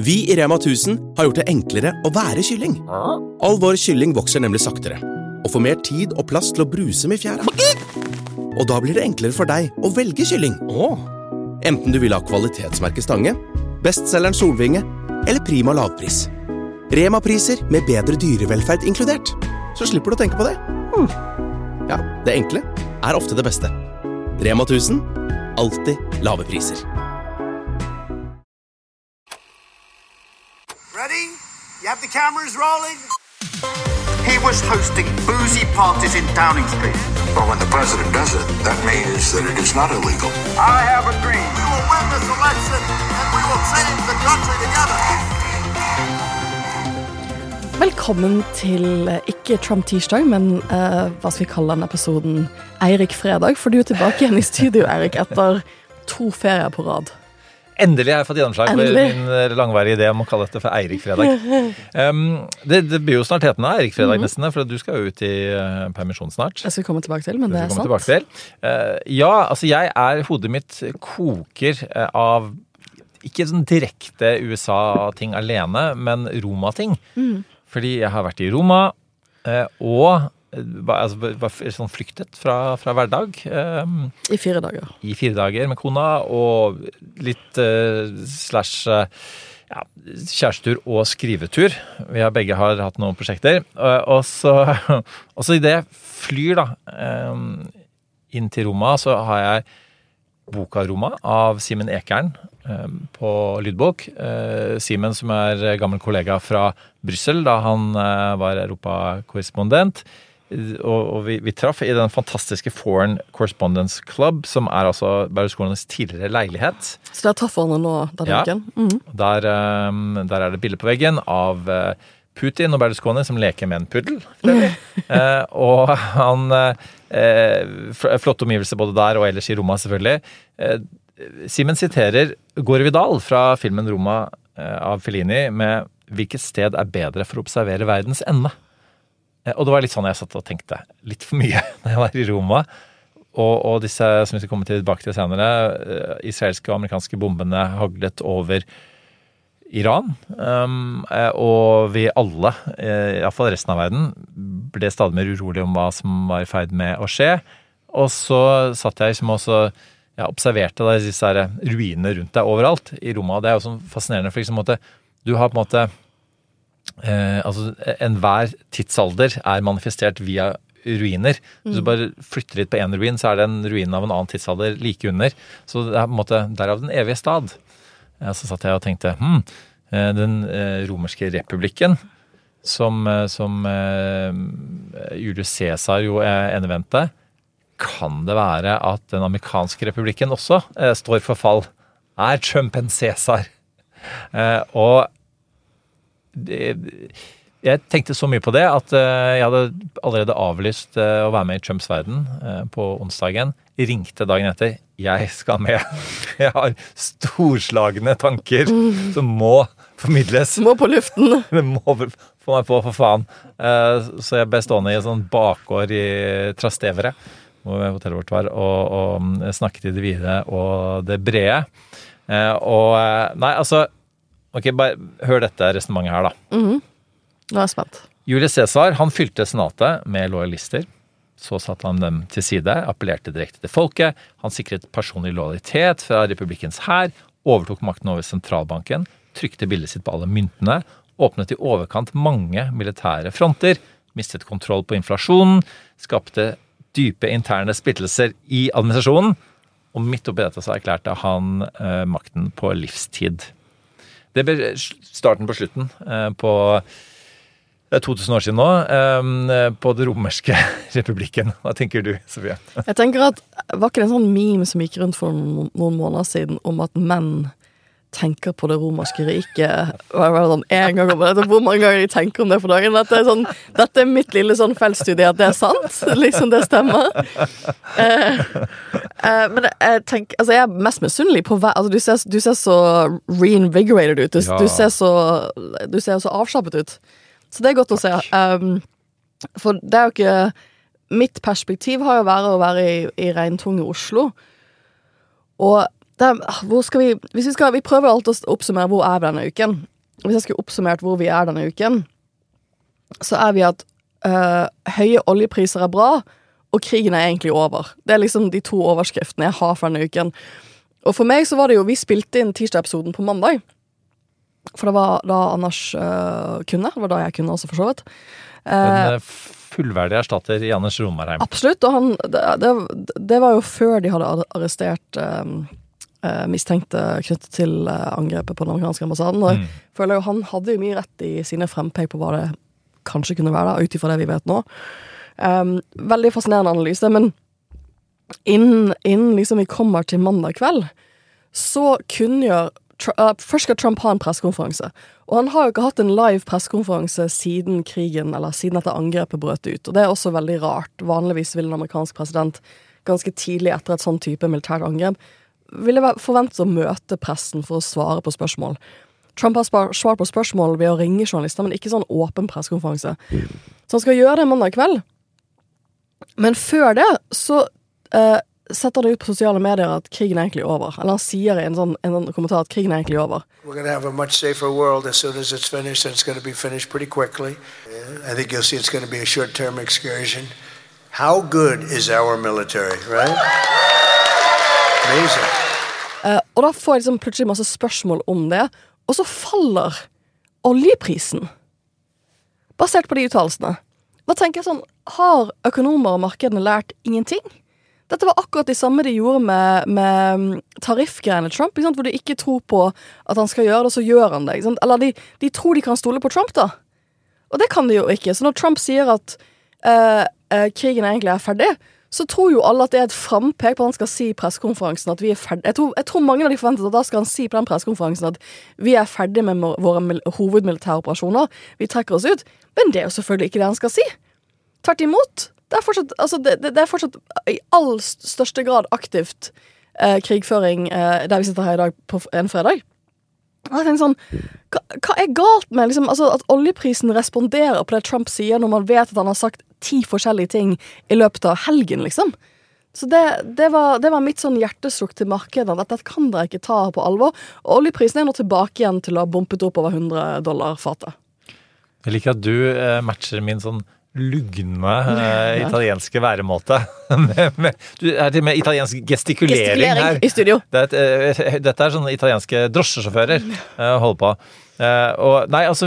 Vi I Rema 1000 har gjort det enklere å være kylling. All vår kylling vokser nemlig saktere, og får mer tid og plass til å bruse med fjæra. Og da blir det enklere for deg å velge kylling. Enten du vil ha kvalitetsmerke Stange, bestselgeren Solvinge, eller Prima lavpris. Rema-priser med bedre dyrevelferd inkludert. Så slipper du å tenke på det. Ja, det enkle ofte det beste. Rema 1000, alltid lave priser. Ready? You have the cameras rolling? He was hosting boozy parties in Downing Street. Well, when the president does it, that means that it is not illegal. I have a dream. We will win this election and we will change the country together. Velkommen til ikke Trump-tirsdag, men hva skal vi kalle denne episoden? Eirik Fredag, for du tilbake igjen I studio, Eirik, etter 2 ferier på rad. Endelig har jeg fått gjennomslag for min langvarige idé om å kalle dette for Eirik Fredag. Det blir jo snart hetende Eirik Fredag nesten, for du skal jo ut I permisjon snart. Jeg skal komme tilbake til, men det sant. Ja, altså hodet mitt koker av ikke sånn direkte USA-ting alene, men Roma-ting. Fordi jeg har vært I Roma, og sånn flyktet fra hverdag. I 4 dager. I 4 dager med kona, og litt kjærestetur og skrivetur. Vi begge har hatt noen prosjekter. Og så I det flyr da, inn til Roma, så har jeg boka Roma av Simen Ekern på lydbok. Simen som gammel kollega fra Bryssel da han var Europa-korrespondent. Og vi traff I den fantastiske Foreign Correspondence Club, som altså Berlusconis tidligere leilighet. Så der traff han nå denne uken? Der det bilder på veggen av Putin og Berlusconi som leker med en puddel. Og han flotte omgivelser både der og ellers I Roma selvfølgelig. Simen siterer Gore Vidal fra filmen Roma av Fellini med «Hvilket sted bedre for å observere verdens ende?» Og det var litt sånn jeg satt og tenkte litt for mye når jeg var I Roma. Og disse, som vi skal komme tilbake til senere, israelske og amerikanske bombene haglet over Iran. Og vi alle, I hvert fall resten av verden, ble stadig mer urolig om hva som var I ferd med å skje. Og så satt jeg som også observerte disse ruinene rundt deg overalt I Roma. Det jo sånn fascinerende, for liksom du har på en måte enhver tidsalder manifestert via ruiner. Hvis du bare flytter litt på en ruin, så det en ruin av en annen tidsalder like under. Så det på en måte derav den evige stad. Så satt jeg og tenkte, den romerske republikken, som Julius Caesar jo endevendte, kan det være at den amerikanske republikken også står for fall? Trump en Caesar? Og jeg tenkte så mye på det at jeg hadde allerede avlyst å være med I Trumps verden på onsdagen. Jeg ringte dagen etter. Jeg skal med. Jeg har storslagne tanker som må formidles. Må på luften. Det må få meg på, for faen. Så jeg ble stående I en sånn bakgård I Trastevere, hvor hotellet vårt var, og snakket I det vide og det brede. Nei, altså ok, bare hør dette resonemanget her da. Nå jeg spent. Julius Caesar, han fylte senatet med lojalister. Så satte han dem til side, appellerte direkte til folket. Han sikret personlig lojalitet fra republikkens hær, overtok makten over sentralbanken, trykte bildet sitt på alle myntene, åpnet I overkant mange militære fronter, mistet kontroll på inflasjonen, skapte dype interne splittelser I administrasjonen, og midt oppi dette så erklærte han makten på livstid. Det ble starten på slutten på 2000 år siden nå, på det romerske republikken. Hva tenker du, Sofie? Jeg tenker at, var ikke det en sånn meme som gikk rundt for noen måneder siden, om at menn tenker på det romerske riket, sånn en gang om det, hvor mange ganger de tenker om det for dagen, dette mitt lille sånn feltstudie, at det sant, liksom det stemmer. Men jeg tenker, altså jeg mest misunnelig på du ser så reinvigorated ut, du ser så avslappet ut, så det godt å se. For det jo ikke, mitt perspektiv har jo vært å være I regntunge Oslo, og hvor skal vi prøver alltid å oppsummere hvor vi denne uken. hvis jeg skulle oppsummert hvor vi denne uken, så vi at høye oljepriser bra, og krigen egentlig over. Det liksom de 2 overskriftene jeg har for denne uken. Og for meg så var det jo, vi spilte inn tirsdag-episoden på mandag, for det var da Anders kunne, det var da jeg kunne også for så vidt. En fullverdig erstatter i Anders Romarheim. Absolutt, og det var jo før de hadde arrestert mistenkte knyttet til angrepet på den amerikanske ambassaden. Og føler jo, han hadde jo mye rett i sine frempek på hva det kanskje kunne være da, utifra det vi vet nå. Veldig fascinerende analyse, men innen liksom vi kommer til mandag kveld, så kunngjør først skal Trump ha en pressekonferanse, og han har jo ikke hatt en live pressekonferanse siden krigen, eller siden dette angrepet brøt ut, og det også veldig rart. Vanligvis vil en amerikansk president ganske tidlig etter et sånn type militært angrep ville forventet å møte pressen for å svare på spørsmål. Trump har svart på spørsmål ved å ringe journalister, men ikke sånn åpen pressekonferanse. Så han skal gjøre det mandag kveld, men før det så setter det ut på sosiale medier at krigen egentlig over. Eller han sier i en sånn kommentar at krigen egentlig over. We're going to have a much safer world as soon as it's finished, and it's going to be finished pretty quickly. I think you'll see it's going to be a short-term excursion. How good is our military, right? Amazing. Og da får jeg liksom plutselig masse spørsmål om det, og så faller oljeprisen. Basert på de uttalelsene. Da tenker jeg sånn, har økonomer og markedene lært ingenting? Dette var akkurat det samme de gjorde med tariffgreiene Trump, ikke sant? Hvor de ikke tror på at han skal gjøre det, og så gjør han det. Ikke sant? Eller de tror de kan stole på Trump da. Og det kan de jo ikke. Så når Trump sier at krigen egentlig ferdig, så tror jo alle at det et frampek på at han skal si i pressekonferansen at vi ferdig. Jeg tror mange av de forventet at da skal han si på den pressekonferansen at vi ferdig med våre hovedmilitære operasjoner, vi trekker oss ut, men det jo selvfølgelig ikke det han skal si. Tvert imot. Det fortsatt, altså det fortsatt i all største grad aktivt krigføring der vi sitter her i dag på en fredag. Og jeg tenker sånn, hva galt med liksom, altså, at oljeprisen responderer på det Trump sier når man vet at han har sagt 10 forskjellige ting i løpet av helgen, liksom? Så det var mitt sånn hjertesukk til markedet. Dette kan dere ikke ta på alvor. Og oljeprisen nå tilbake igjen til å ha bumpet opp over $100 fatet. Jeg liker at du matcher min sånn lugne italienske væremåte. Du til med italiensk gestikulering her. I studio. Dette sånne italienske drosjesjåfører holder på. Og nei, altså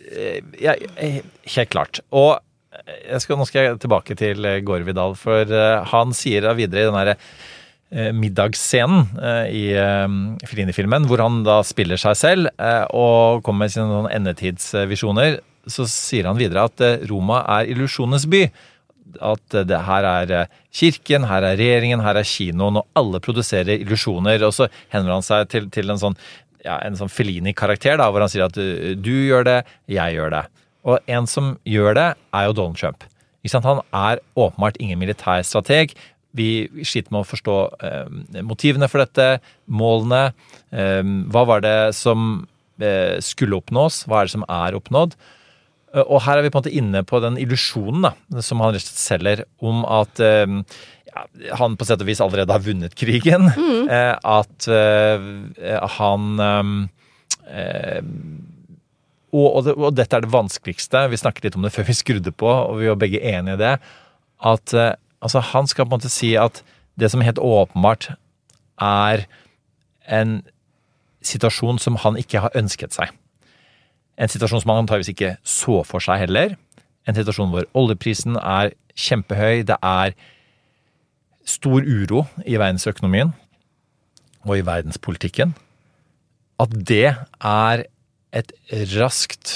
helt klart. Og nå skal jeg tilbake til Gore Vidal, for han sier da videre i den her middagsscenen i Fellini-filmen, hvor han da spiller seg selv og kommer med sine endetidsvisjoner. Så sier han videre at Roma illusjonenes by. At her kirken, her regjeringen, her kinoen, og alle produserer illusjoner. Og så henvender han seg til en sånn Fellini-karakter, da, hvor han sier at du gjør det, jeg gjør det. Og en som gjør det, jo Donald Trump. Ikke sant? Han åpenbart ingen militær strateg. Vi sliter med å forstå motivene for dette, målene. Hva var det som skulle oppnås? Hva det som oppnådd? Og her vi på en måte inne på den illusjonen da, som han rett og slett selger om at han på sett og vis allerede har vunnet krigen, at han og dette det vanskeligste, vi snakket litt om det før vi skrudde på, og vi var begge enige i det, at altså, han skal på en måte si at det som helt åpenbart en situasjon som han ikke har ønsket seg. En situasjon som han antageligvis ikke så for seg heller. En situasjon hvor oljeprisen kjempehøy, det stor uro i verdensøkonomien og i verdenspolitikken. At det et raskt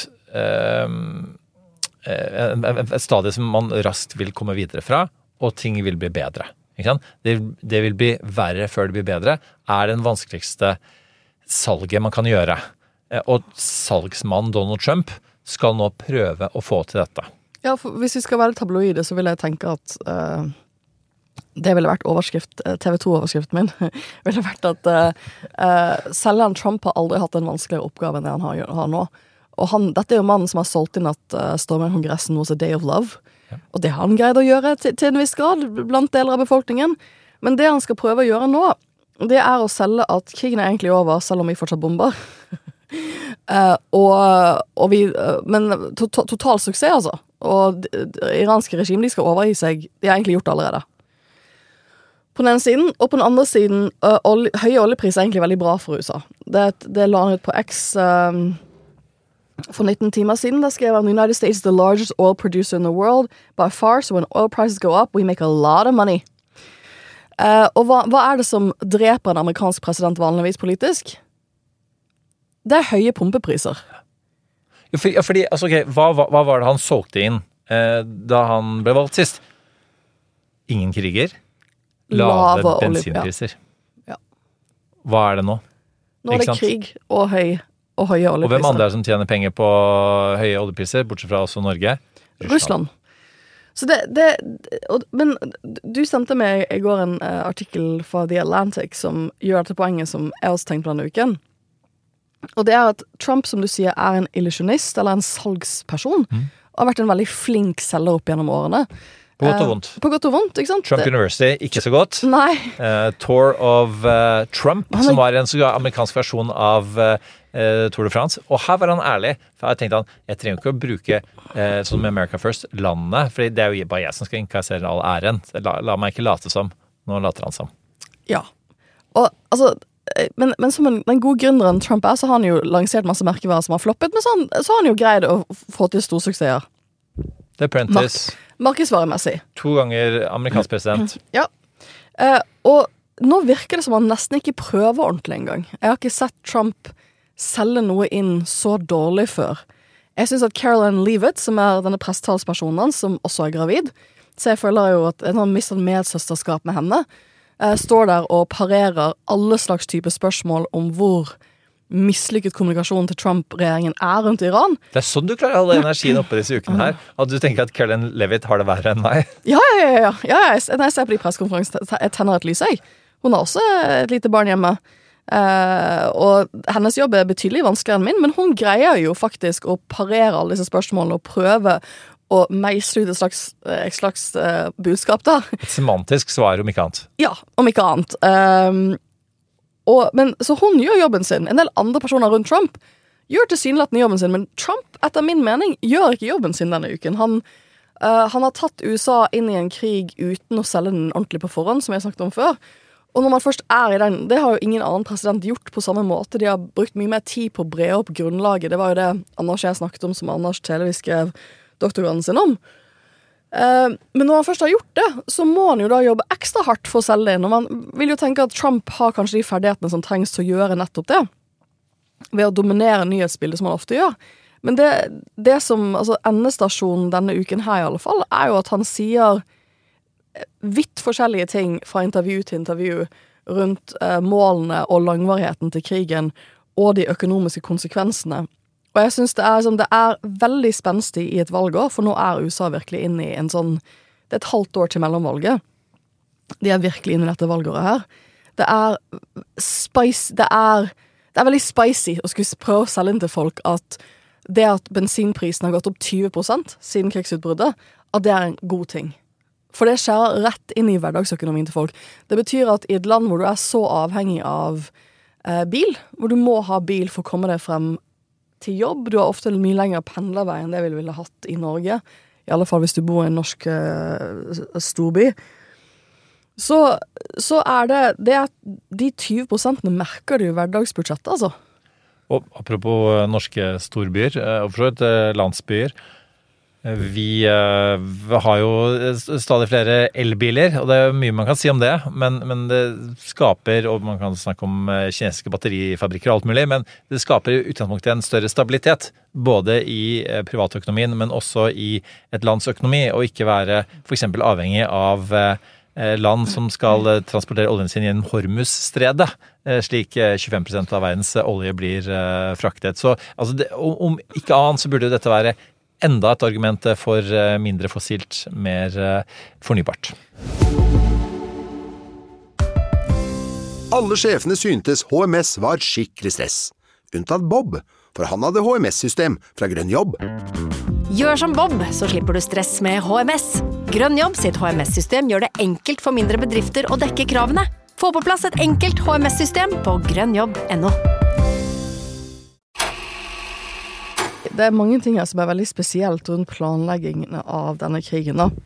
et stadie som man raskt vil komme videre fra, og ting vil bli bedre. Ikke sant? Det vil bli verre før det blir bedre, den vanskeligste salget man kan gjøre. Og salgsmannen Donald Trump skal nå prøve å få til dette. Ja, for hvis vi skal være tabloide, så vil jeg tenke at det ville vært TV 2-overskriften min, ville vært at selgeren Trump har aldri hatt en vanskeligere oppgave enn det han har nå. Og dette jo mannen som har solgt inn at stormen i Kongressen was a day of love. Ja. Og det har han greid å gjøre til en viss grad blant deler av befolkningen. Men det han skal prøve å gjøre nå, det å selge at krigen egentlig over, selv om vi fortsatt bomber. Men total suksess, altså. Og iranske regime, de skal overgi seg. De har egentlig gjort det allerede. På den ene siden, og på den andre siden, høye oljepriser er egentlig veldig bra for USA. Det la han ut på X for 19 timer siden. Der skrev han, The United States is the largest oil producer in the world by far, so when oil prices go up, we make a lot of money. Og hva er det som dreper en amerikansk president vanligvis politisk? Det er høye pumpepriser. Fordi, altså, okay, hva var det han solgte inn da han ble valgt sist? Ingen kriger, lave bensinpriser. Ja. Hva er det nå? Nå er det krig og høye oljepriser. Og hvem andre er det som tjener penger på høye oljepriser, bortsett fra også Norge? Russland. Så men du sendte meg I går en artikkel fra The Atlantic som gjør dette poenget som jeg også tenkte på denne uken. Og det at Trump, som du sier, en illusionist, eller en salgsperson, og har vært en veldig flink selger opp gjennom årene. På godt og vondt. På godt og vondt, ikke sant? Trump University, ikke så godt. Nei. Tour of Trump, som var en amerikansk versjon av Tour de France. Og her var han ærlig, for jeg tenkte jeg trenger ikke å bruke sånn med America First landet, for det jo bare jeg som skal innkassere all æren. La meg ikke late som. Nå later han som. Ja. Og altså... Men som den gode gründeren Trump så har han jo lansert masse merkevarer som har floppet, men så har han jo greid å få til storsuksesser. The Apprentice. Markedsvaremessig. 2 ganger amerikansk president. Ja. Og nå virker det som han nesten ikke prøver ordentlig engang. Jeg har ikke sett Trump selge noe inn så dårlig før. Jeg synes at Caroline Leavitt, som denne prestetalspersonen som også gravid, så jeg føler jo at han har mistet medsøsterskap med henne, står der og parerer alle slags type spørsmål om hvor mislykket kommunikasjonen til Trump-regjeringen rundt Iran. Det sånn du klarer å holde energien oppe disse ukene her, at du tenker at Caroline Leavitt har det verre enn meg. Ja. Når jeg ser på de pressekonferansene, jeg tenner et lys, jeg. Hun har også et lite barn hjemme. Og hennes jobb betydelig vanskeligere enn min, men hun greier jo faktisk å parere alle disse spørsmålene og prøve og meisle ut et slags budskap da. Et semantisk svar om ikke annet. Ja, om ikke annet. Så hun gjør jobben sin. En del andre personer rundt Trump gjør tilsynelatende jobben sin, men Trump, etter min mening, gjør ikke jobben sin denne uken. Han har tatt USA inn I en krig uten å selge den ordentlig på forhånd, som jeg snakket om før. Og når man først I den, det har jo ingen annen president gjort på samme måte. De har brukt mye mer tid på å bre opp grunnlaget. Det var jo det Anders jeg snakket om, som Anders Televi skrev doktorgraden sin om. Men når han først har gjort det, så må han jo da jobbe ekstra hardt for å selge det inn. Og man vil jo tenke at Trump har kanskje de ferdighetene som trengs til å gjøre nettopp det. Ved å dominere nyhetsbildet som han ofte gjør. Men det som, altså endestasjonen denne uken her I alle fall, jo at han sier vidt forskjellige ting fra intervju til intervju rundt målene og langvarigheten til krigen og de økonomiske konsekvensene. Og jeg synes det veldig spenstig I et valgår, for nå USA virkelig inne I en sånn, det et halvt år til mellomvalget. De virkelig inne I dette valgåret her. Det veldig spicy å skulle prøve å selge inn til folk at det at bensinprisen har gått opp 20% siden krigsutbruddet, at det en god ting. For det skjer rett inn I hverdagsøkonomien til folk. Det betyr at I et land hvor du så avhengig av bil, hvor du må ha bil for å komme deg frem til jobb, du har ofte mye lengre pendlervei enn det vi ville hatt I Norge, I alle fall hvis du bor I en norsk storby, så det at de 20% merker du I hverdagsbudsjettet, altså. Og apropos norske storbyer, og for så vidt landsbyer, vi har jo stadig flere elbiler, og det mye man kan si om det, men det skaper, og man kan snakke om kinesiske batterifabrikker og alt mulig, men det skaper I utgangspunktet en større stabilitet, både I privatøkonomien, men også I et lands økonomi, og ikke være for eksempel avhengig av land som skal transportere oljen sin gjennom Hormuzstredet, slik 25% av verdens olje blir fraktet. Så altså om ikke annet så burde dette være enda et argument for mindre fossilt, mer fornybart. Alle sjefene syntes HMS var skikkelig stress. Unntatt Bob, for han hadde HMS-system fra Grønn Jobb. Gjør som Bob, så slipper du stress med HMS. Grønn Jobb sitt HMS-system gjør det enkelt for mindre bedrifter å dekke kravene. Få på plass et enkelt HMS-system på grønnjobb.no. det mange ting her som veldig spesielt rundt planleggingen av denne krigen da.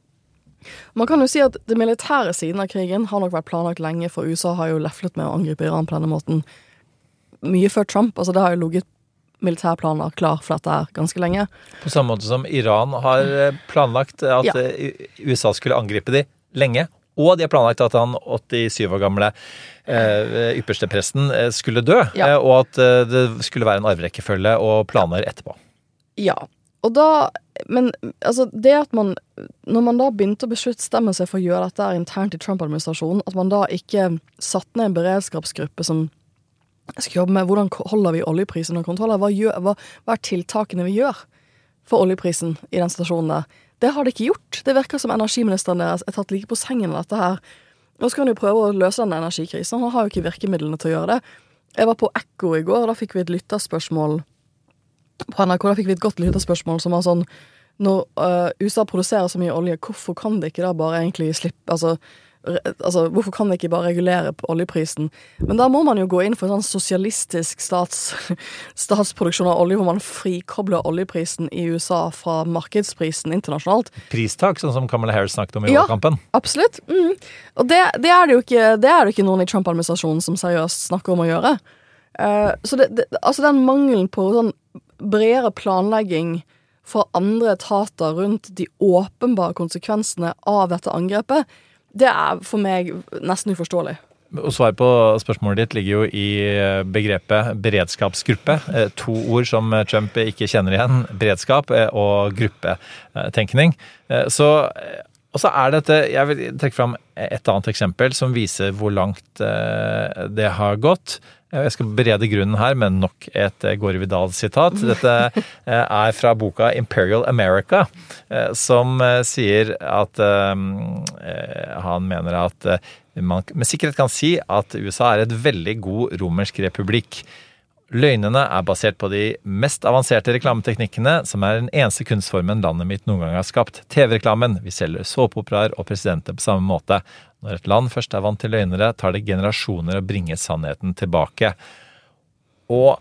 Man kan jo si at det militære siden av krigen har nok vært planlagt lenge, for USA har jo leflet med å angripe Iran på denne måten mye før Trump, altså det har jo ligget militærplaner klar for dette her ganske lenge. På samme måte som Iran har planlagt at USA skulle angripe de lenge, og de har planlagt at han 87 år gamle ypperste presten skulle dø, og at det skulle være en arverekkefølge og planer etterpå. Ja, og da, men altså det at man, når man da begynte å bestemme seg for å gjøre dette internt i Trump-administrasjonen, at man da ikke satt ned en beredskapsgruppe som skal jobbe med hvordan holder vi oljeprisen og kontroller, hva tiltakene vi gjør for oljeprisen i den stasjonen der. Det har de ikke gjort. Det virker som energiministeren deres tatt like på sengen av dette her. Nå skal han jo prøve å løse den energikrisen. Han har jo ikke virkemidlene til å gjøre det. Jeg var på Ekko i går, og da fikk vi et lytterspørsmål på NRK, da fikk vi et godt lytterspørsmål som var sånn, når USA produserer så mye olje, hvorfor kan det ikke da bare egentlig slippe, altså hvorfor kan det ikke bare regulere på oljeprisen? Men da må man jo gå inn for en sånn sosialistisk statsproduksjon av olje, hvor man frikobler oljeprisen i USA fra markedsprisen internasjonalt. Pristak, sånn som Kamala Harris snakket om i valgkampen. Ja, absolutt. Og det er det jo ikke noen i Trump-administrasjonen som seriøst snakker om å gjøre. Så altså den mangelen på sånn bredere planlegging fra andre etater rundt de åpenbare konsekvensene av dette angrepet, det er for meg nesten uforståelig. Og svar på spørsmålet ditt ligger jo i begrepet beredskapsgruppe. 2 ord som Trump ikke kjenner igjen. Beredskap og gruppetenkning. Og så dette, jeg vil trekke fram et annet eksempel som viser hvor langt det har gått. Jeg skal berede grunnen her med nok et Gore Vidal-sitat. Dette fra boka Imperial America, som sier at han mener at man med sikkerhet kan si at USA et veldig god romersk republikk. Løgnene basert på de mest avanserte reklameteknikkene, som den eneste kunstformen landet mitt noen gang har skapt. TV-reklamen, vi selger såpeoperaer og presidenter på samme måte. Når et land først vant til løgnere, tar det generasjoner å bringe sannheten tilbake. Og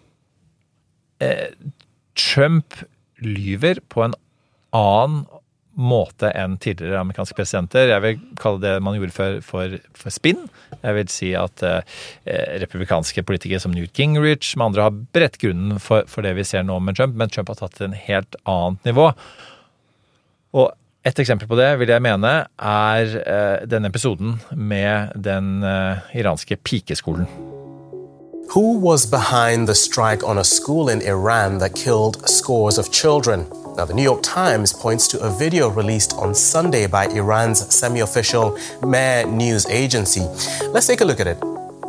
Trump lyver på en annen måte enn tidligere amerikanske presidenter. Jeg vil kalle det man gjorde for spinn. Jeg vil si at republikanske politikere som Newt Gingrich med andre har bredt grunnen for det vi ser nå med Trump, men Trump har tatt til en helt annet nivå. Og et eksempel på det vil jeg mene denne episoden med den iranske pikeskolen. Who was behind the strike on a school in Iran that killed scores of children? Now, the New York Times points to a video released on Sunday by Iran's semi-official Mehr news agency. Let's take a look at it.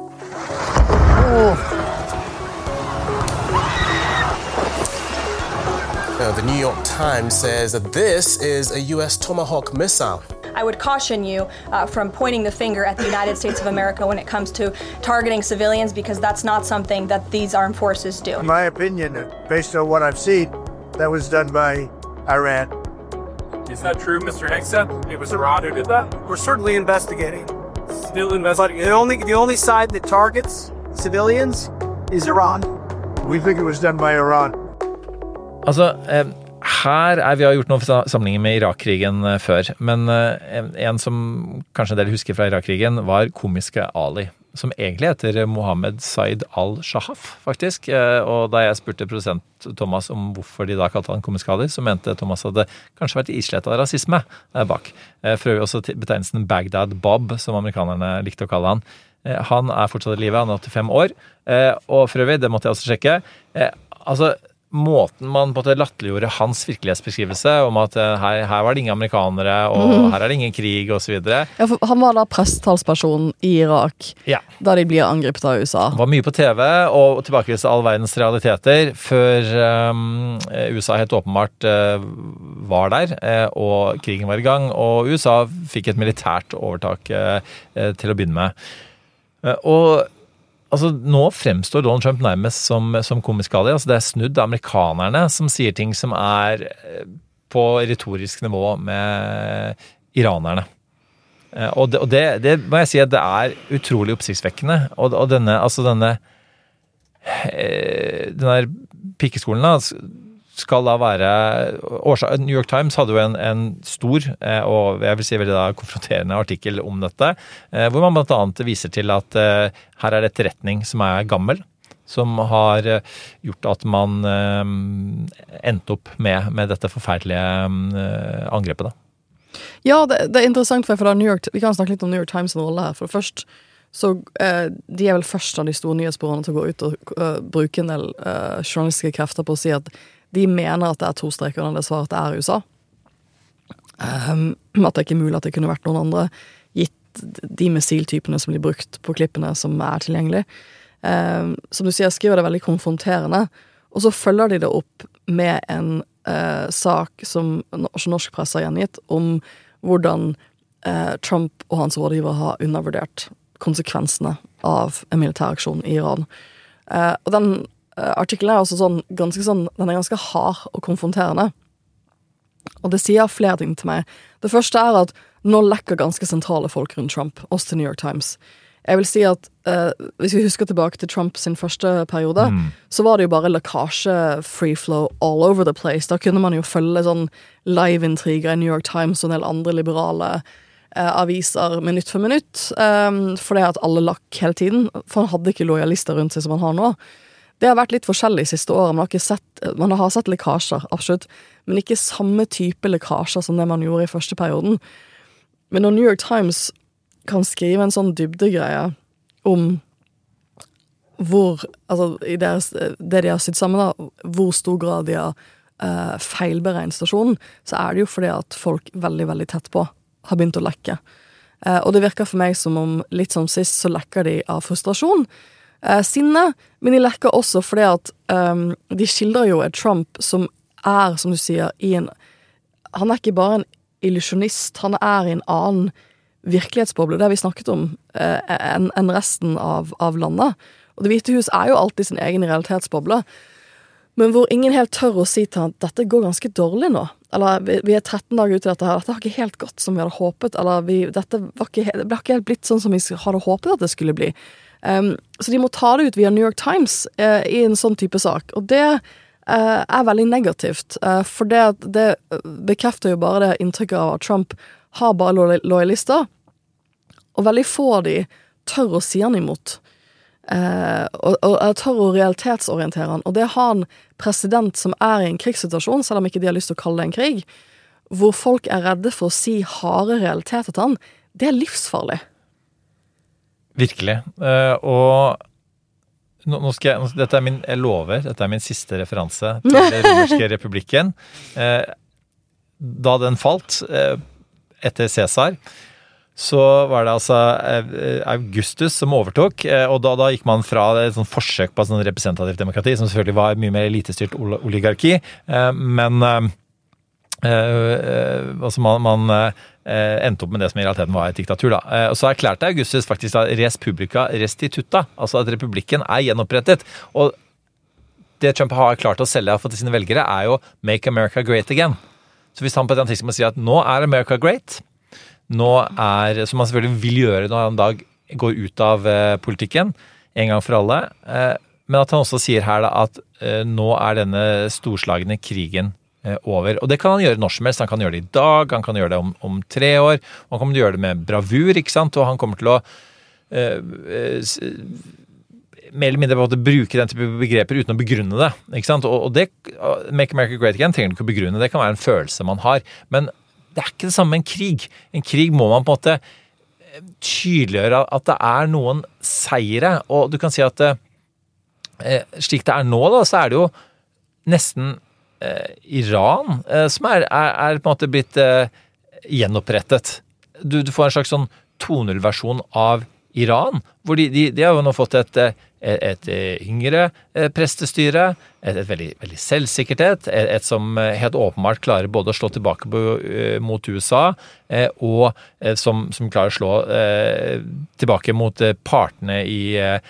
Now, the New York Times says that this is a U.S. Tomahawk missile. I would caution you from pointing the finger at the United States of America when it comes to targeting civilians, because that's not something that these armed forces do. In my opinion, based on what I've seen, that was done by Iran. Is that true, Mr. Hegseth? It was Iran who did that? We're certainly investigating. Still investigating. But the only side that targets civilians is Iran. We think it was done by Iran. Altså, her vi har gjort noen sammenligninger med Irak-krigen før, men en som kanskje en del husker fra Irak-krigen var komiske Ali, som egentlig heter Mohammed Said al-Shahaf, faktisk. Og da jeg spurte produsent Thomas om hvorfor de da kalte han komiske Ali, så mente Thomas at det kanskje vært islett av rasisme bak. For øvrig også betegnelsen Baghdad Bob, som amerikanerne likte å kalle han. Han fortsatt i livet, han 85 år, og for øvrig, det måtte jeg også sjekke, altså måten man på en måte latterliggjorde hans virkelighetsbeskrivelse om at her var det ingen amerikanere, og her det ingen krig, og så videre. Ja, for han var da prestetalsperson i Irak, da de blir angrepet av USA. Han var mye på TV, og tilbakeviste all verdens realiteter, før USA helt åpenbart var der, og krigen var i gang, og USA fikk et militært overtak til å begynne med. Og altså, nå fremstår Donald Trump nærmest som komisk Ali. Altså, det snudd amerikanerne som sier ting som på retorisk nivå med iranerne. Og det må jeg si at det utrolig oppsiktsvekkende. Og denne pikeskolen skal da være New York Times hadde jo en stor og jeg vil si veldig da konfronterende artikkel om dette, hvor man blant annet viser til at her det etterretning som gammel, som har gjort at man endte opp med dette forferdelige angrepet da. Ja, det interessant for da vi kan snakke litt om New York Times og rolle her, for først så de vel først av de store nyhetsbyråene til å gå ut og bruke en del journalistiske krefter på å si at de mener at det 2 streker når det svaret det USA. At det ikke mulig at det kunne vært noen andre, gitt de missiltypene som blir brukt på klippene som tilgjengelig. Som du sier, skriver det veldig konfronterende, og så følger de det opp med en sak som norsk presse har gjengitt om hvordan Trump og hans rådgiver har undervurdert konsekvensene av en militæraksjon I Iran. Og den artikkelen også den ganske hard og konfronterende. Og det sier flere ting til meg. Det første at nå lekker ganske sentrale folk rundt Trump, også til New York Times. Jeg vil si at hvis vi husker tilbake til Trump sin første periode, så var det jo bare lekkasje, free flow all over the place. Da kunne man jo følge live-intriger I New York Times og en del andre liberale aviser minutt for minutt, for det at alle lakk hele tiden, for han hadde ikke lojalister rundt seg som han har nå. Det har vært litt forskjellig siste året, man har sett lekkasjer, absolutt, men ikke samme type lekkasjer som det man gjorde I første perioden. Men når New York Times kan skrive en dybdegreie om hvor, altså I det de har sydd sammen da, hvor stor grad de har feilberegnet stasjonen, så det jo fordi at folk veldig, veldig tett på har begynt å lekke. Og det virker for meg som om litt som sist så lekker de av frustrasjon, sinne, men de lekker også fordi at de skildrer jo et Trump som som du sier, han ikke bare en illusionist, han I en annen virkelighetsboble, det har vi snakket om enn resten av landet. Og Det hvite hus jo alltid sin egen realitetsboble, men hvor ingen helt tør å si til han at dette går ganske dårlig nå. Eller vi 13 dager ute I dette her, dette har ikke helt gått som vi hadde håpet, eller det ble ikke helt blitt sånn som vi hadde håpet at det skulle bli. Så de må ta det ut via New York Times I en sånn type sak, og det veldig negativt, for det bekrefter jo bare det inntrykket av at Trump har bare lojalister, og veldig få av de tør å si han imot. Og tør å realitetsorientere han, og det har en president som I en krigssituasjon, selv om ikke de har lyst til å kalle det en krig, hvor folk redde for å si harde realiteter til han, det livsfarlig. Virkelig, og nå skal dette jeg lover, dette min siste referanse til den romerske republikken. Da den falt, etter Caesar, så var det altså Augustus som overtok, og da gikk man fra et sånt forsøk på et sånt representativt demokrati, som selvfølgelig var mye mer elitestyrt oligarki, men altså man endte opp med det som I realiteten var et diktatur da. Og så erklærte Augustus faktisk da res publica restituta, altså at republikken gjenopprettet, og det Trump har klart å selge for til sine velgere jo Make America Great Again. Så hvis han på et tidspunkt må si at nå America great, nå som man selvfølgelig vil gjøre når han dag går ut av politikken, en gang for alle, men at han også sier her da at nå denne storslagne krigen over. Og det kan han gjøre når som helst. Han kan gjøre det I dag, han kan gjøre det om 3 år, og han kommer til å gjøre det med bravur, ikke sant? Og han kommer til å mer eller mindre på en måte bruke den type begreper uten å begrunne det, ikke sant? Og det, Make America Great Again trenger du ikke å begrunne, det kan være en følelse man har, men det ikke det samme med en krig. En krig må man på en måte tydeliggjøre at det noen seire, og du kan si at slik det nå da, så det jo nesten Iran som på en måte blitt gjenopprettet. Du får en slags sånn 2.0-versjon av Iran, hvor de har jo nå fått et yngre prestestyre, et veldig, veldig selvsikkerhet, et som helt åpenbart klarer både å slå tilbake mot USA, og som klarer å slå tilbake mot partene I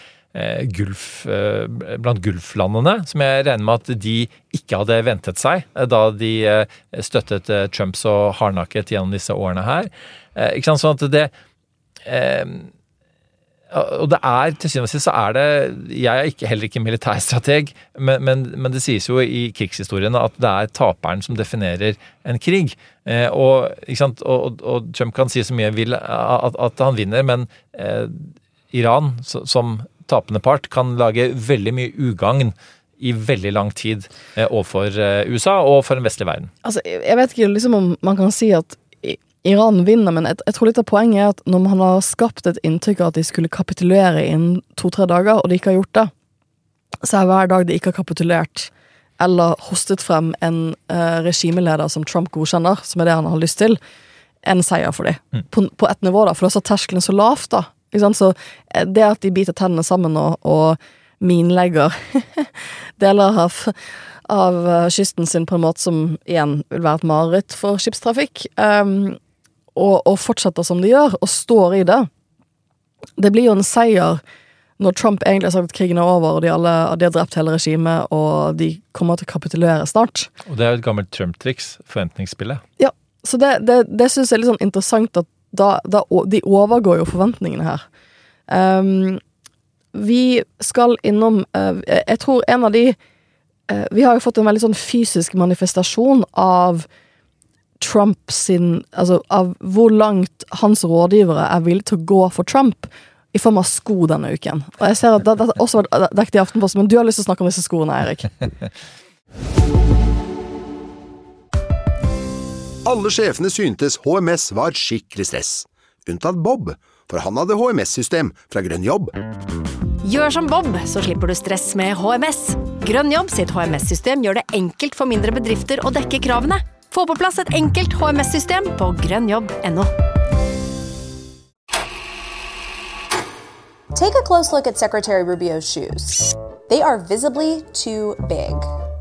blant Gulflandene, som jeg regner med at de ikke hadde ventet seg, da de støttet Trump så hardnakket gjennom disse årene her. Ikke sant? Sånn at og det til syvende og sist så det, jeg heller ikke militærstrateg, men det sies jo i krigshistorien at det taperen som definerer en krig, og Trump kan si så mye vil at han vinner, men Iran som tapende part kan lage veldig mye ugagn i veldig lang tid overfor USA og for en vestlig verden. Altså, jeg vet ikke liksom om man kan si at Iran vinner, men jeg tror litt av poenget at når man har skapt et inntrykk av at de skulle kapitulere innen 2-3 dager, og de ikke har gjort det, så hver dag de ikke har kapitulert, eller hostet frem en regimeleder som Trump godkjenner, som det han har lyst til, en seier for dem. På et nivå da, for da så terskelen så lavt da. Så det at de biter tennene sammen og minlegger deler av kysten sin på en måte som igjen vil være et mareritt for skipstrafikk, og fortsetter som de gjør, og står i det. Det blir jo en seier når Trump egentlig har sagt at krigen over, og de har drept hele regimet, og de kommer til å kapitulere snart. Og det et gammelt Trump-triks, forventningsspillet. Ja, så det synes jeg litt sånn interessant at de overgår jo forventningene her. Vi skal innom, jeg tror en av de, vi har jo fått en veldig sånn fysisk manifestasjon av Trump altså av hvor langt hans rådgivere villige til å gå for Trump i form av sko denne uken. Og jeg ser at det også var dekket i Aftenposten, men du har lyst til å snakke om disse skoene, Erik. Alle sjefene syntes HMS var skikkelig stress. Unntatt Bob, for han hadde HMS-system fra Grønn Jobb. Gjør som Bob, så slipper du stress med HMS. Grønn Jobb sitt HMS-system gjør det enkelt for mindre bedrifter å dekke kravene. Få på plass et enkelt HMS-system på grønnjobb.no. Take a close look at Secretary Rubio's shoes. They are visibly too big.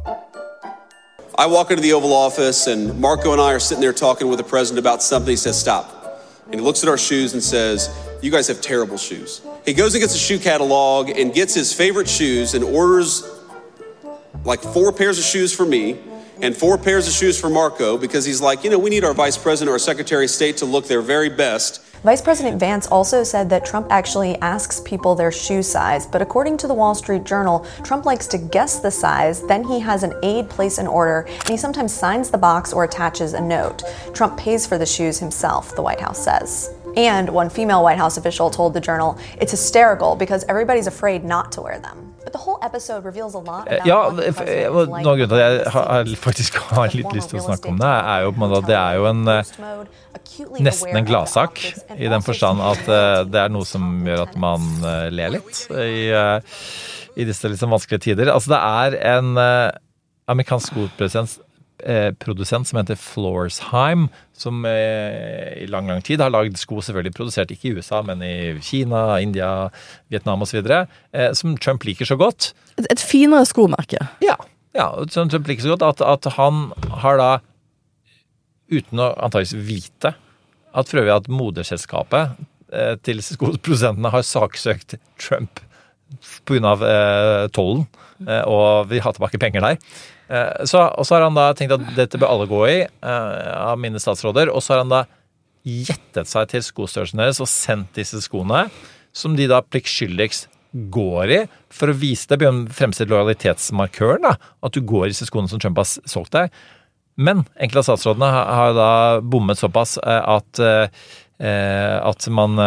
I walk into the Oval Office and Marco and I are sitting there talking with the president about something. He says, stop. And he looks at our shoes and says, you guys have terrible shoes. He goes and gets a shoe catalog and gets his favorite shoes and orders like 4 pairs of shoes for me and 4 pairs of shoes for Marco because he's like, we need our vice president or secretary of state to look their very best. Vice President Vance also said that Trump actually asks people their shoe size, but according to the Wall Street Journal, Trump likes to guess the size, then he has an aide place an order, and he sometimes signs the box or attaches a note. Trump pays for the shoes himself, the White House says. And one female White House official told the Journal, it's hysterical because everybody's afraid not to wear them. But the whole episode reveals a lot about noe grunn til at jeg faktisk har litt lyst til å snakke om det, jo på en måte at det jo en nesten en gladsak, i den forstand at det noe som gjør at man ler litt i disse liksom vanskelige tider. Altså det en amerikansk skoprodusent som heter Florsheim, som i lang tid har laget sko, selvfølgelig produsert ikke i USA, men i Kina, India, Vietnam og så videre, som Trump liker så godt. Et finere skomerke. Ja, som Trump liker så godt, at han har da, uten å antageligvis vite, at for øvrig at moderselskapet til skoprodusentene har saksøkt Trump på grunn av tollen, og vi har tilbake penger der. Og så har han da tenkt at dette bør alle gå i av mine statsråder, og så har han da gjettet seg til skostørrelsen deres og sendt disse skoene, som de da pliktskyldigst går i, for å vise deg fremstilt lojalitetsmarkøren, da, at du går i disse skoene som Trump har solgt deg. Men enkelte av statsrådene har da bommet såpass at man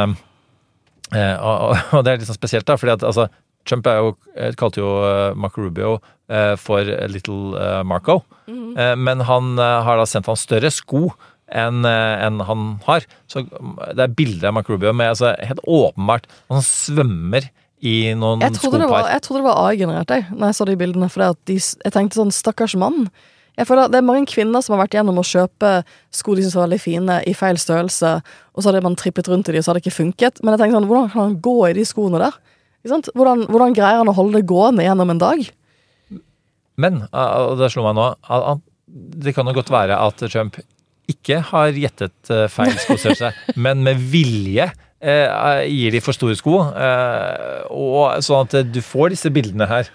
og det litt sånn spesielt da, fordi at altså, Trump kalte jo Marco Rubio for Little Marco, men han har da sendt han større sko enn han har. Så det bilder av Marco Rubio med helt åpenbart, han svømmer i noen skopar. Jeg trodde det var AI-generert når jeg så de bildene, for jeg tenkte sånn, stakkars mann. Jeg føler det mange kvinner som har vært gjennom å kjøpe sko de synes var veldig fine i feil størrelse, og så hadde man trippet rundt i de, og så hadde det ikke funket. Men jeg tenkte sånn, hvordan kan han gå i de skoene der? Hvordan greier han å holde det gående gjennom en dag? Men, og det slo meg nå, det kan jo godt være at Trump ikke har gjettet feil skostørrelse, men med vilje gir de for store sko, og sånn at du får disse bildene her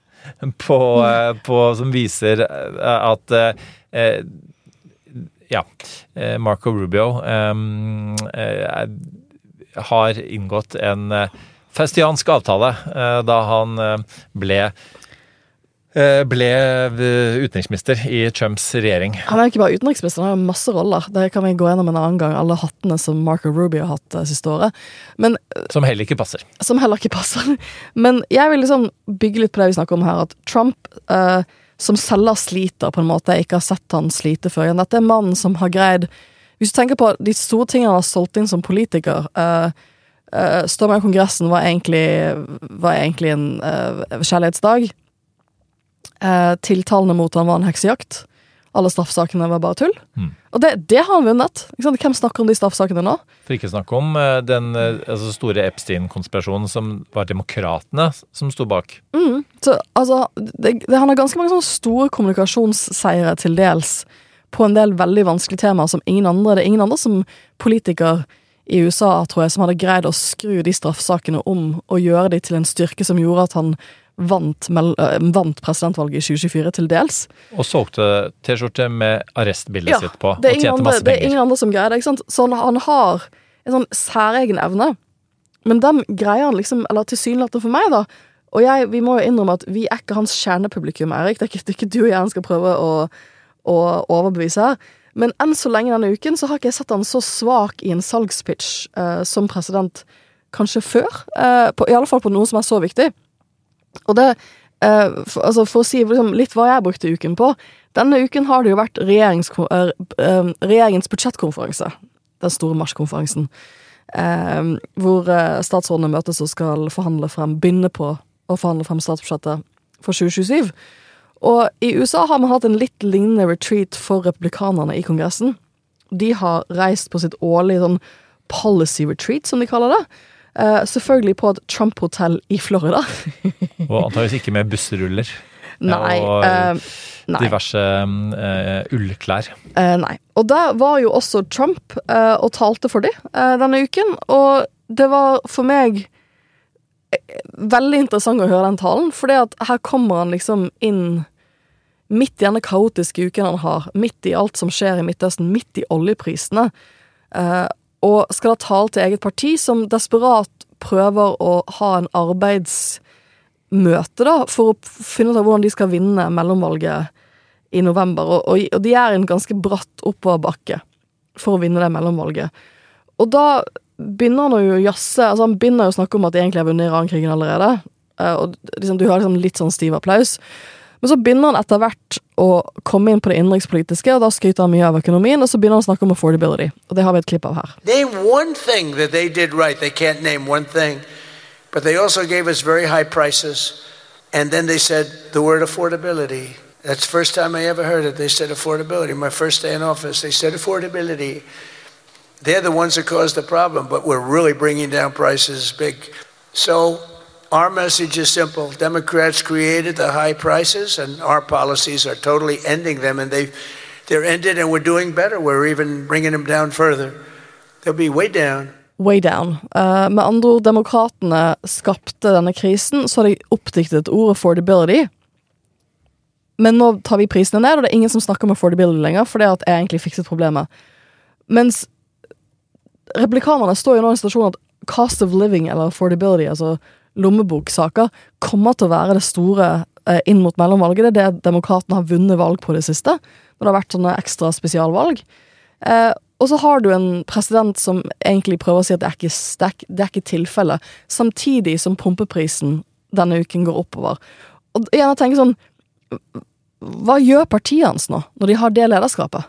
som viser at Marco Rubio har inngått en faustiansk avtale da han ble utenriksminister i Trumps regjering. Han ikke bare utenriksminister, han har masse roller. Det kan vi gå gjennom en annen gang, alle hattene som Marco Rubio har hatt siste året. Men, som heller ikke passer. Men jeg vil liksom bygge litt på det vi snakker om her, at Trump, som selger sliter på en måte, jeg ikke har sett han slite før. Dette mannen som har greid, hvis du tenker på de store tingene han har solgt inn som politiker, stormen av kongressen var egentlig en kjærlighetsdag. Tiltalene mot han var en heksejakt. Alle straffsakene var bare tull. Og det har han vunnet. Hvem snakker om de straffsakene nå? For ikke snakke om den store Epstein-konspirasjonen som var demokratene som stod bak. Så, han har ganske mange sånne store kommunikasjonsseiere til dels på en del veldig vanskelige temaer som ingen andre som politiker i USA, tror jeg, som hadde greid å skru de straffsakene om og gjøre de til en styrke som gjorde at han vant presidentvalget i 2024 til dels. Og solgte T-skjorte med arrestbildet sitt på, og tjente masse penger. Det er ingen andre som greier det, ikke sant? Så han har en sånn særegen evne, men den greier han liksom, eller tilsynelatende for meg da, og vi må jo innrømme at vi ikke hans kjernepublikum, Erik. Det er ikke du og jeg skal prøve å overbevise her. Men enn så lenge denne uken så har ikke jeg sett han så svak i en salgspitch som president kanskje før, i alle fall på noe som er så viktig. Og det, for å si liksom, litt hva jeg brukte uken på, denne uken har det jo vært regjeringens budsjettkonferanse, den store marskonferansen, hvor statsrådene møtes og skal begynne på å forhandle frem statsbudsjettet for 2027. Og i USA har man hatt en litt lignende retreat for republikanerne i kongressen. De har reist på sitt årlige sånn policy retreat, som de kaller det. Selvfølgelig på et Trump-hotell i Florida. Og antageligvis ikke med bussruller. Nei. Og diverse ullklær. Nei. Og der var jo også Trump og talte for dem denne uken. Og det var for meg veldig interessant å høre den talen, fordi at her kommer han liksom inn midt i denne kaotiske uken han har, midt i alt som skjer i Midtøsten, midt i oljeprisene, og skal da tale til eget parti som desperat prøver å ha en arbeidsmøte da, for å finne ut av hvordan de skal vinne mellomvalget i november, og de er i en ganske bratt oppoverbakke for å vinne det mellomvalget. Og da begynner han jo å jasse, han begynner jo å snakke om at de egentlig har vunnet Iran-krigen allerede, og liksom, du har liksom litt sånn stiv applaus, men så begynner han etter hvert å komme inn på det innenrikspolitiske, og da skryter han mye av økonomien, og så begynner han å snakke om affordability, og det har vi et klipp av her. Name one thing that they did right. They can't name one thing, but they also gave us very high prices, and then they said the word affordability. That's the first time I ever heard it. They said affordability. My first day in office, they said affordability. They're the ones that caused the problem, but we're really bringing down prices big. So our message is simple. Democrats created the high prices, and our policies are totally ending them, and they're ended, and we're doing better. We're even bringing them down further. They'll be way down. Way down. Med andre ord, demokratene skapte denne krisen, så har de oppdiktet ordet affordability. Men nå tar vi prisene ned, og det er ingen som snakker om affordability lenger, for det er at jeg egentlig fikset problemet. Mens republikanerne står jo nå i en situasjon at cost of living eller affordability, altså lommeboksaker, kommer til å være det store inn mot mellomvalget. Det er det demokratene har vunnet valg på det siste, når det har vært sånne ekstra spesialvalg. Og så har du en president som egentlig prøver å si at det er ikke tilfelle, samtidig som pumpeprisen denne uken går oppover. Og jeg tenker sånn, hva gjør partiet hans nå, når de har det lederskapet?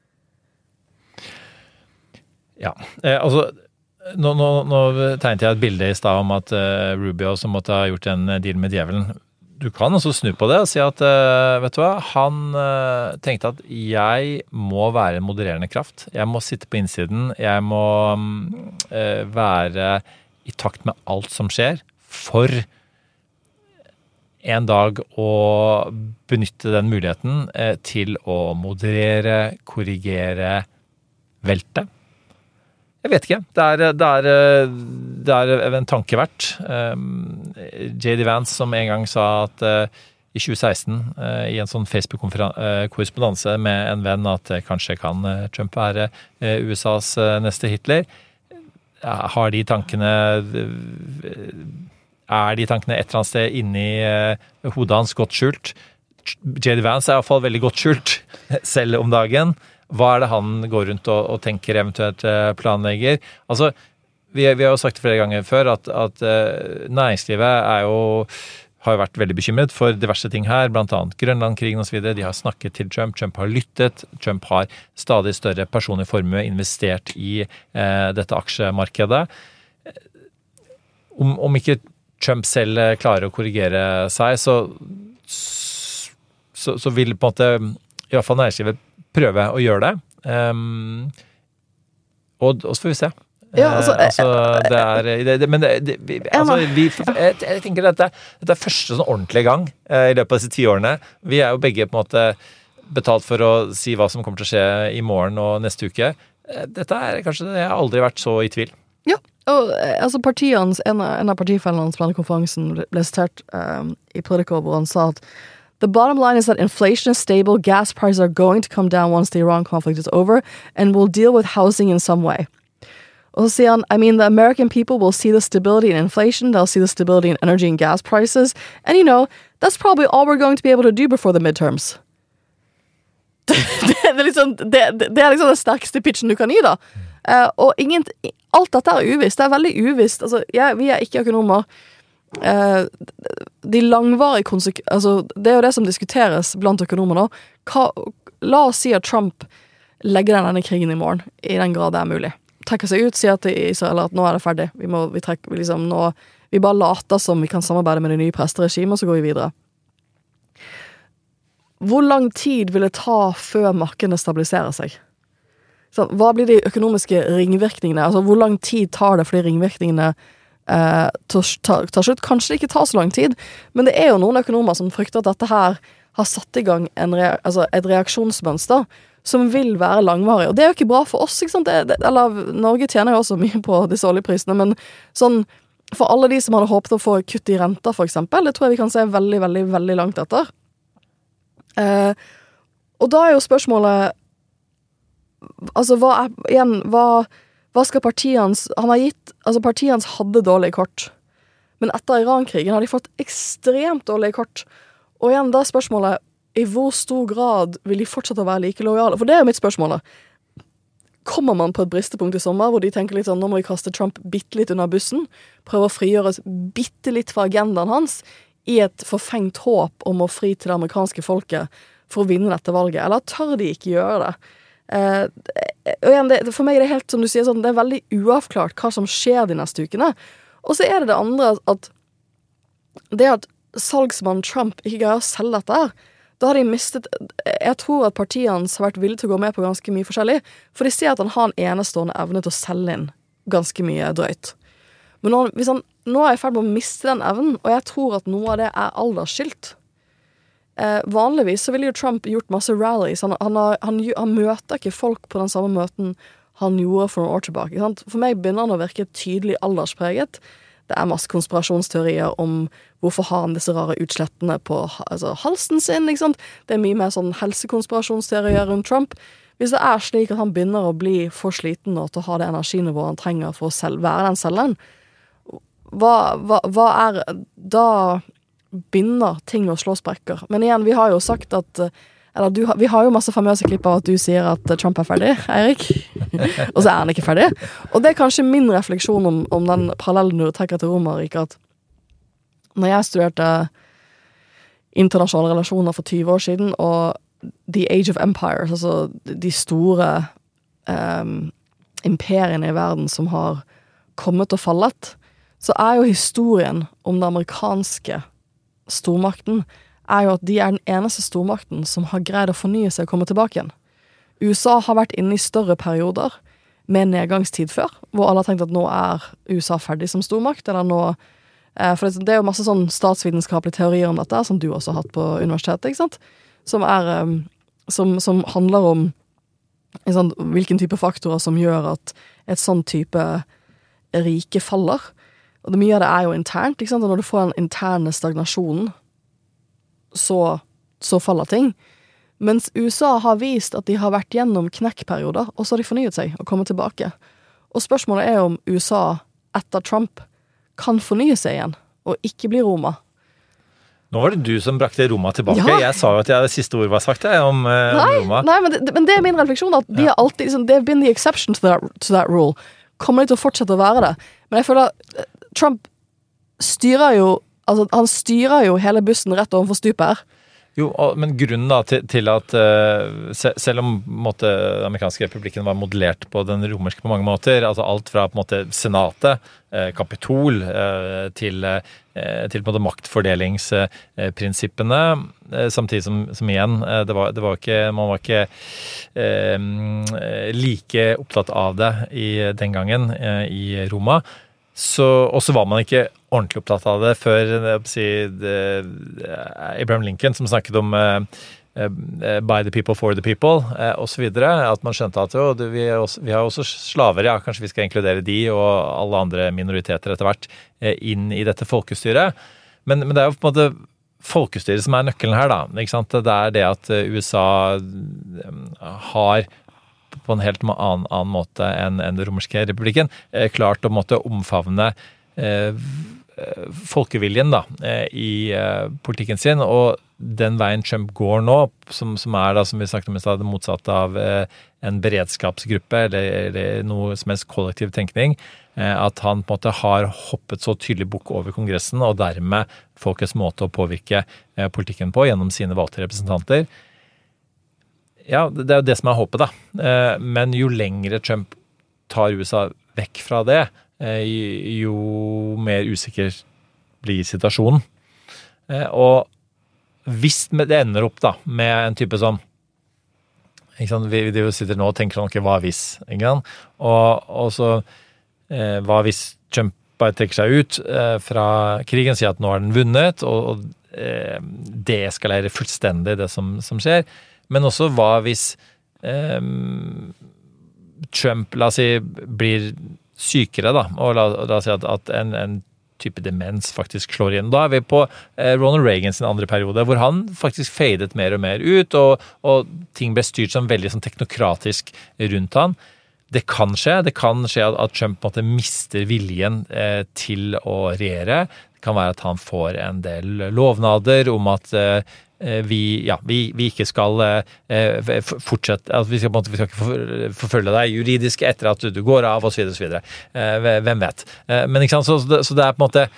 Ja, altså nå tegnet jeg et bilde i sted om at Rubio som måtte ha gjort en deal med djevelen. Du kan også snu på det og si at, vet du hva, han tenkte at jeg må være en modererende kraft. Jeg må sitte på innsiden. Jeg må være i takt med alt som skjer for en dag å benytte den muligheten til å moderere, korrigere, velte. Jeg vet ikke. Det er en tanke verdt. J.D. Vance som en gang sa at i 2016 i en sånn Facebook-korrespondanse med en venn at kanskje kan Trump være USAs neste Hitler. har de tankene et eller annet sted inni hodet hans godt skjult? J.D. Vance I hvert fall veldig godt skjult selv om dagen. Hva det han går rundt og tenker eventuelt planlegger? Altså, vi har jo sagt det flere ganger før at næringslivet har jo vært veldig bekymret for diverse ting her, blant annet Grønlandkrigen og så videre. De har snakket til Trump, Trump har lyttet, Trump har stadig større personlig formue investert I dette aksjemarkedet. Om ikke Trump selv klarer å korrigere seg, så vil på en måte I hvert fall næringslivet prøve å gjøre det. Og så får vi se. Ja, jeg tenker at dette første sånn ordentlige gang I løpet av disse 10 årene. Vi jo begge på en måte betalt for å si hva som kommer til å skje I morgen og neste uke. Dette kanskje jeg har aldri vært så I tvil. Ja, og altså en av partifellene på denne konferansen ble sitert I Politico hvor han sa at the bottom line is that inflation is stable, gas prices are going to come down once the Iran conflict is over, and we'll deal with housing in some way. Og så sier han, I mean, the American people will see the stability in inflation, they'll see the stability in energy and gas prices, and you know, that's probably all we're going to be able to do before the midterms. det liksom den sterkeste pitchen du kan gi da. Og alt dette uvisst, det veldig uvisst. Altså, vi ikke økonomer. De langvarige altså, det jo det som diskuteres blant økonomer nå. La oss si at Trump legger denne krigen I morgen, I den grad det mulig. Trekker seg ut, sier til Israel at nå det ferdig. Vi bare later som vi kan samarbeide med det nye presteregimet, og så går vi videre. Hvor lang tid vil det ta før markedene stabiliserer seg? Så, hva blir de økonomiske ringvirkningene? Altså, hvor lang tid tar det for de ringvirkningene tar slutt? Kanskje det ikke tar så lang tid, men det jo noen økonomer som frykter at dette her har satt I gang et reaksjonsmønster som vil være langvarig, og det jo ikke bra for oss, ikke sant? Norge tjener jo også mye på disse oljeprisene, men sånn, for alle de som hadde håpet å få kutt I renter for eksempel, det tror jeg vi kan se veldig, veldig, veldig langt etter. Og da jo spørsmålet altså hva skal partiene han har gitt, altså partiene hadde dårlige kort, men etter Iran-krigen har de fått ekstremt dårlige kort, og igjen da spørsmålet I hvor stor grad vil de fortsette å være like lojale? For det jo mitt spørsmål. Kommer man på et bristepunkt I sommer, hvor de tenker litt sånn, nå må vi kaste Trump bitte litt under bussen, prøve å frigjøres bitte litt fra agendaen hans, I et forfengt håp om å fri til det amerikanske folket for å vinne dette valget? Eller tør de ikke gjøre det? Og igjen, for meg det helt som du sier, sånn, det veldig uavklart hva som skjer de neste ukene. Og så det andre at det at salgsmann Trump ikke greier å selge dette her, da har de mistet, jeg tror at partiene har vært villige til å gå med på ganske mye forskjellig, for de ser at han har en enestående evne til å selge inn ganske mye drøyt. Men hvis han nå I ferd med å miste den evnen, og jeg tror at noe av det aldersskilt. Vanligvis så ville jo Trump gjort masse rallies, han møter ikke folk på den samme møten han gjorde for noen år tilbake. Ikke sant? For meg begynner han å virke tydelig alderspreget. Det masse konspirasjonsteorier om hvorfor har han disse rare utslettene på halsen sin, ikke sant? Det mye mer sånn helsekonspirasjonsteorier rundt Trump. Hvis det slik at han begynner å bli for sliten og til å ha det energinivået han trenger for å være den selgeren, hva da begynner ting å slå sprekker. Men igjen, vi har jo sagt at vi har jo masse famøse klipp av at du sier at Trump ferdig, Eirik. Og så han ikke ferdig. Og det kanskje min refleksjon om den parallellen du trekker til Romerriket, at når jeg studerte internasjonale relasjoner for 20 år siden, og The Age of Empires, altså de store imperiene I verden som har kommet og fallet, så jo historien om den amerikanske stormakten jo at de den eneste stormakten som har greid å fornye seg og komme tilbake igjen. USA har vært inne I større perioder med nedgangstid før, hvor alle har tenkt at nå USA ferdig som stormakt, eller nå, for det jo masse sånn statsvitenskapelige teorier om dette, som du også har hatt på universitetet, ikke sant? Som handler om sånn, hvilken type faktorer som gjør at et sånn type rike faller. Og det mye av det jo internt, ikke sant? Og når du får en interne stagnasjon, så faller ting. Mens USA har vist at de har vært gjennom knekkperioder, og så har de fornyet seg og kommet tilbake. Og spørsmålet om USA etter Trump kan fornye seg igjen, og ikke bli Roma. Nå var det du som brakte Roma tilbake. Ja. Jeg sa jo at det siste ordet var sagt om Roma. Nei, men det min refleksjon, at de har alltid, liksom, they've been the exception to that rule. Kommer de til å fortsette å være det? Men jeg føler at Trump styrer jo, altså han styrer jo hele bussen rett overfor stupet her. Jo, men grunnen da til at selv om måte, den amerikanske republikken var modellert på den romerske på mange måter, altså alt fra på en måte senatet, kapitol, til på en måte maktfordelingsprinsippene, samtidig som igjen, det var ikke, man var ikke like opptatt av det den gangen i Roma. Og så var man ikke ordentlig opptatt av det før Abraham Lincoln som snakket om by the people, for the people, og så videre, at man skjønte at vi har også slaver, ja, kanskje vi skal inkludere de og alle andre minoriteter etter hvert inn i dette folkestyret. Men det jo på en måte folkestyret som nøkkelen her da, ikke sant? Det det at USA har på en helt annen måte enn den romerske republikken, klart å måtte omfavne folkeviljen da, i politikken sin, og den veien Trump går nå, som da, som vi snakket om i stedet, det motsatte av en beredskapsgruppe, eller noe som helst kollektiv tenkning, at han på en måte har hoppet så tydelig bukk over kongressen, og dermed folkets måte å påvirke politikken på, gjennom sine valgte representanter. Ja, det jo det som håpet da. Men jo lengre Trump tar USA vekk fra det, jo mer usikker blir situasjonen. Og hvis det ender opp da, med en type som, ikke sant, vi sitter nå og tenker sånn, ok, hva hvis? Ikke sant? Og så, hva hvis Trump bare trekker seg ut fra krigen, sier at nå den vunnet, og deeskalerer fullstendig det som skjer, men også hva hvis Trump, la oss si, blir sykere da, og la oss si at en type demens faktisk slår inn. Da vi på Ronald Reagan sin andre periode, hvor han faktisk fadet mer og mer ut, og ting ble styrt som veldig sånn teknokratisk rundt han. Det kan skje at Trump måtte mister viljen til å regjere. Det kan være at han får en del lovnader om at vi ikke skal fortsette, altså vi skal ikke forfølge deg juridisk etter at du går av, og så videre. Hvem vet? Men ikke sant, så det på en måte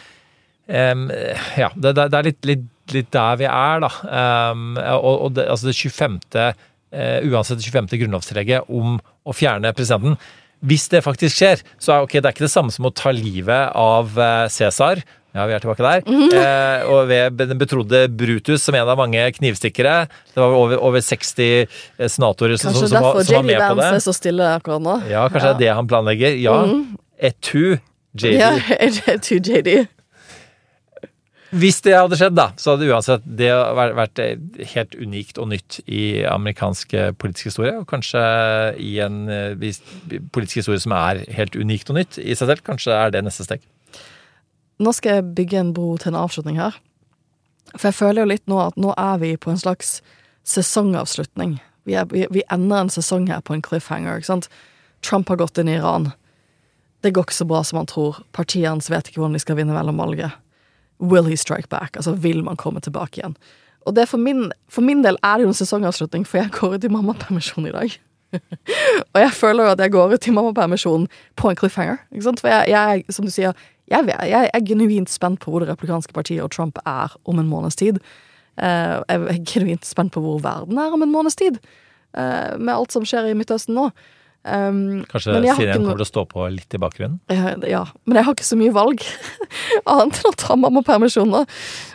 det litt der vi da. Og det, altså det 25. Uansett det 25. grunnlovstillegget om å fjerne presidenten. Hvis det faktisk skjer, så det ikke det samme som å ta livet av Cæsar. Ja, vi tilbake der. Og ved den betrodde Brutus, som en av mange knivstikkere. Det var over 60 senatorer som var med på det. Kanskje derfor JD Vance så stille akkurat nå. Ja, kanskje det han planlegger. Ja, etu JD. Ja, etu JD. Hvis det hadde skjedd da, så hadde uansett det vært helt unikt og nytt i amerikansk politisk historie, og kanskje i en politisk historie som helt unikt og nytt i seg selv, kanskje det neste steg. Nå skal jeg bygge en bro til en avslutning her. For jeg føler jo litt nå at nå vi på en slags sesongavslutning. Vi ender en sesong her på en cliffhanger, ikke sant? Trump har gått inn i Iran. Det går ikke så bra som man tror. Partiet hans vet ikke hvordan de skal vinne mellom valget. Will he strike back? Altså, vil man komme tilbake igjen? Og det for min del det jo en sesongavslutning, for jeg går ut i mammapermisjon i dag. Og jeg føler jo at jeg går ut i mammapermisjon på en cliffhanger, ikke sant? For jeg som du sier, jeg genuint spent på hvor det republikanske partiet og Trump om en måneds tid. Jeg genuint spent på hvor verden om en måneds tid. Med alt som skjer i Midtøsten nå. Kanskje Syrien kommer til å stå på litt i bakgrunnen? Ja, men jeg har ikke så mye valg annet enn å ta mammapermisjon da.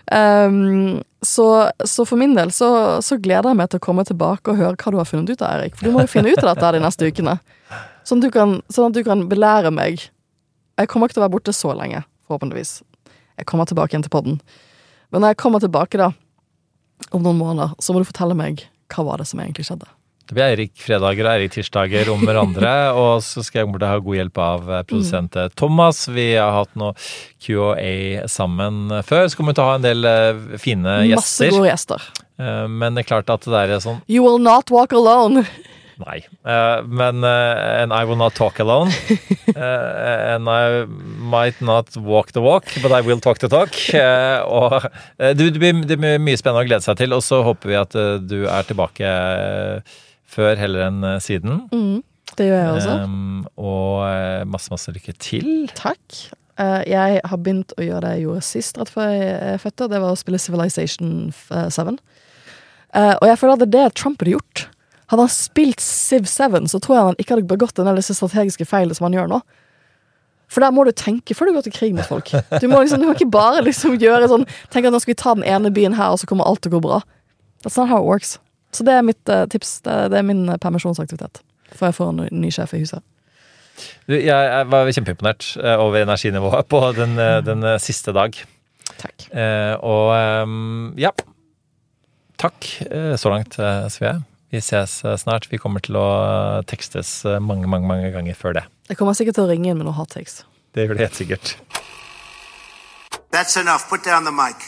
Så for min del så gleder jeg meg til å komme tilbake og høre hva du har funnet ut av, Erik. For du må jo finne ut av dette de neste ukene. Sånn at du kan belære meg. Jeg kommer ikke til å være borte så lenge, forhåpentligvis. Jeg kommer tilbake igjen til podden. Men når jeg kommer tilbake da, om noen måneder, så må du fortelle meg hva var det som egentlig skjedde. Det blir Eirik fredager og Eirik tirsdager om hverandre, og så skal jeg burde ha god hjelp av produsent Thomas. Vi har hatt noe Q&A sammen før, så kommer vi til å ha en del fine gjester. Masse gode gjester. Men det klart at det sånn... You will not walk alone. Nei, men and I will not talk alone, and I might not walk the walk, but I will talk the talk, og det blir mye spennende å glede seg til, og så håper vi at du tilbake før heller enn siden. Det gjør jeg også. Og masse lykke til. Takk. Jeg har begynt å gjøre det jeg gjorde sist rett før jeg fødte, det var å spille Civilization 7. Og jeg føler at det Trump hadde gjort. Hadde han spilt Civ 7, så tror jeg han ikke hadde begått en av disse strategiske feilene som han gjør nå. For der må du tenke før du går til krig med folk. Du må ikke bare gjøre sånn, tenke at nå skal vi ta den ene byen her, og så kommer alt til å gå bra. That's not how it works. Så det mitt tips, det min permisjonsaktivitet. For jeg får en ny sjef i huset. Jeg var kjempeimponert over energinivået på den siste dag. Takk. Og takk så langt, Svea. Vi ses snart. Vi kommer til å tekstes mange ganger før det. Jeg kommer sikkert til å ringe inn med noen hot takes. Det gjør det helt sikkert. That's enough. Put down the mic.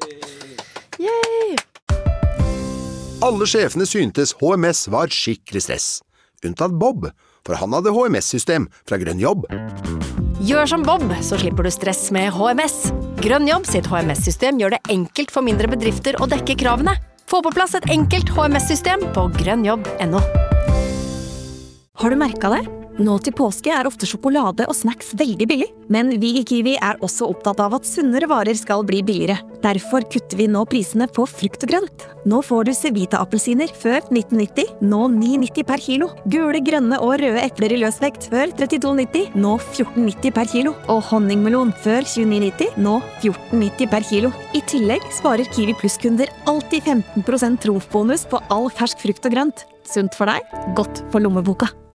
Yay! Alle sjefene syntes HMS var skikkelig stress. Unntatt Bob, for han hadde HMS-system fra Grønn Jobb. Gjør som Bob, så slipper du stress med HMS. Grønn Jobb sitt HMS-system gjør det enkelt for mindre bedrifter å dekke kravene. Få på plass et enkelt HMS-system på grønnjobb.no. Har du merket det? Nå til påske ofte sjokolade og snacks veldig billig. Men vi i Kiwi også opptatt av at sunnere varer skal bli billigere. Derfor kutter vi nå prisene på frukt og grønt. Nå får du Cevita-appelsiner før 1990, nå 9,90 per kilo. Gule, grønne og røde epler i løsvekt før 32,90, nå 14,90 per kilo. Og honningmelon før 29,90, nå 14,90 per kilo. I tillegg sparer Kiwi Plus-kunder alltid 15% trofbonus på all fersk frukt og grønt. Sunt for deg, godt for lommeboka.